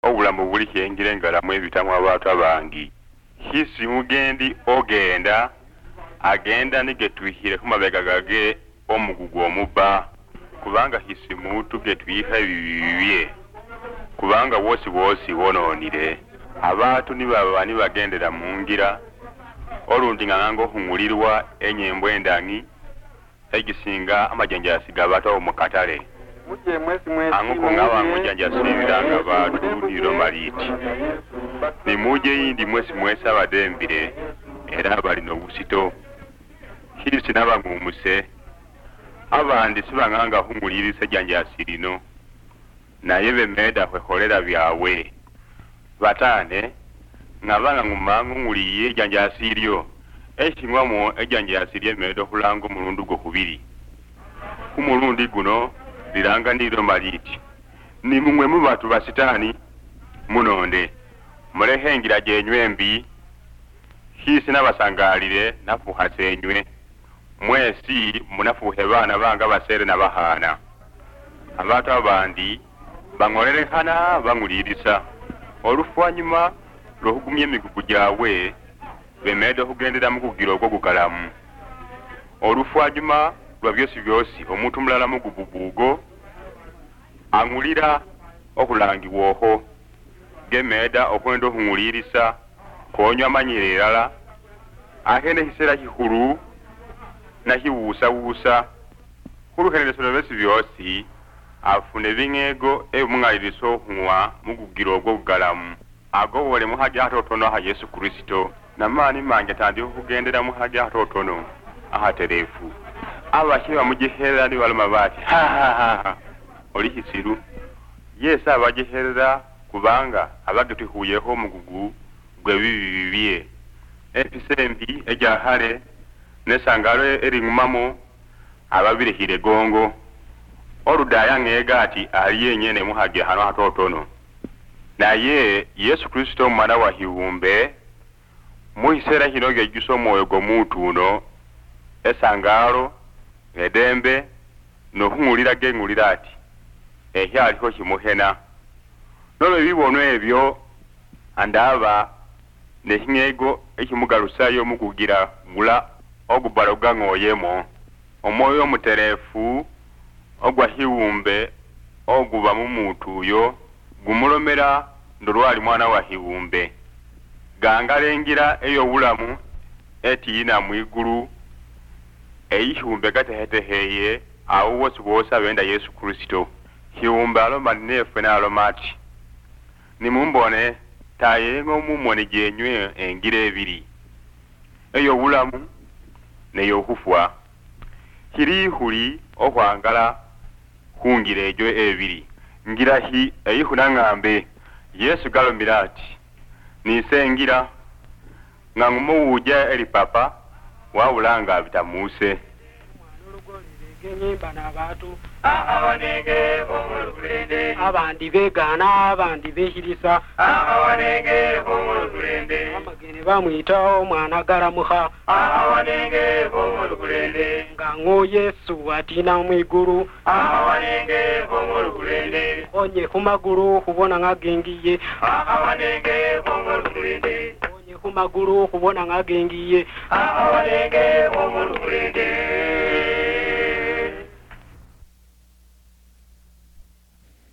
obulamu buli kyengire ngalamu ebitamu abantu abangi hisi mugendi ogenda agenda nigetwihire kumabega gage omugugu omuba kubanga hisi mutu getwiha bibibye kubanga wosi wononire abantu nibaba bagendera mungira olundi ngango hungulirwa enyembo endangi egisinga amajanjasi gabato omukatale muje mwesi anguko ngawa mujanjasiranga bantu niro maliti ni muje yindi mwesi abadembire era bali no busito hisi nabangumuse abandi sibanganga hungulirisa janjasirino naye bemeda kwekolera byawe batane ngabanga ngumangu nguliye janjasiryo ekingwamo ejanjasirye medo kulango mulundu go kubiri kumulundi guno liranga ndiro maliti ni mumwe mu batu basitani munonde mulehengira jenywembi hisi nabasangalire nafuhasenywe mwesi munafuhe bana banga basere nabahana abantu abandi bangorerekana bangulirisa olufanyuma lohugumye migugu jawe bemedo kugendera mukugiro gwo gukalamu olufanyuma lwa byosi omuntu mulala mugububugo angulira okulangiwoho gemeda okwendo hungulirisa konywa manyirerala ahene hisera hihuru na hiwusa kuruhereresero besi byosi afune bingego ebumungaliso huwa mugugiro gwo gukalamu ago wole muhaja hatotono ha Yesu Kristo namani mange tandi kugendera muhaja hatotono ahaterefu abashiba mujihera ni waluma bati oli hisiru yesa abajihera kubanga abagituhuyeho mugugu gwe bibibye episembi ejahare nesangalo eringumamo ababirihire gongo oludaya ngega ati aliye nyene muhaje hano hatotono naye Yesu Kristo mwana wa hiwumbe muhisera hinoge giso moyo go mutuno esangalo edembe no hungulira gengulira ati aliho himuhena nolo bibono ebyo andaba nehingego ekimugarusayo mukugira gula ogubaloga ngoyemo omoyo muterefu ogwa hiwumbe oguba mu muntu yo gumulomera ndolwali mwana wa hiwumbe gangalengira eyo bulamu etiina mwiguru eyihiwumbe gateheteheye awo wose abenda Yesu Kristo hiwumbe aloma nefe na alomati nimumbone tayengo mumone jenywe engire ebiri eyo bulamu neyo hufwa hirihuri okwangala hungire ejo ebiri ngirahi eyihuna ngambe Yesu galomira ati nisengira ngangumu uja eri papa wabulanga bitamuse genyimba n'abantu awanenge omulukulende abandi begana abandi behirisa awanenge omulukulende amagene bamwitaho mwana garamuha awanenge omulukulende ngango Yesu atina mwiguru awanenge omulukulende onye kumaguru kubona ngagengiye awanenge omulukulende onye kumaguru kubona ngagengiye awanenge omulukulende